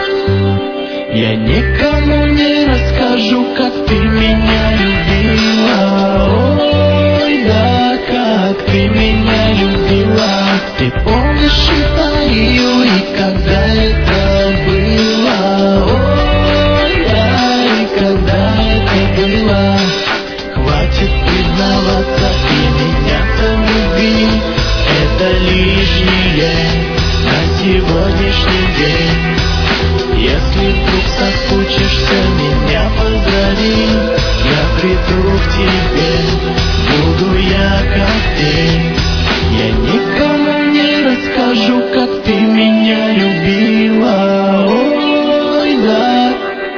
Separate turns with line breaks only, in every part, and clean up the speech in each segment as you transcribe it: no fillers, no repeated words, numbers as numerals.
Я никому не расскажу, как ты меня любила. Ой, да, как ты меня любила. Ты помнишь эйфорию и когда это было? Ой, да, и когда это было? Хватит признаваться и меня-то в любви. Это лишнее на сегодняшний день. Если вдруг соскучишься, меня позови. Я приду к тебе, буду я как день. Я никому не расскажу, как ты меня любила. Ой, да.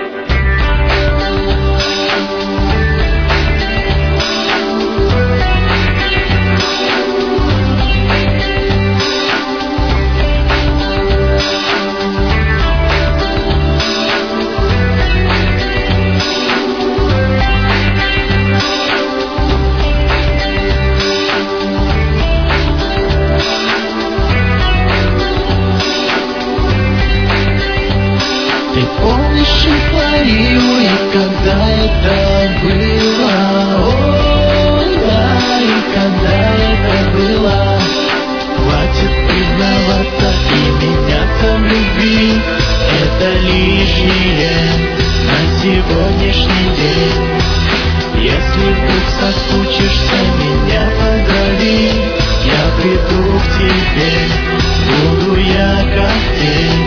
Ты помнишь эйфорию и когда это было? Ой, да, и когда это было? Хватит признаваться и меня-то в любви. Это лишнее на сегодняшний день. Если вдруг соскучишься, меня позови. Я приду к тебе, буду я как день.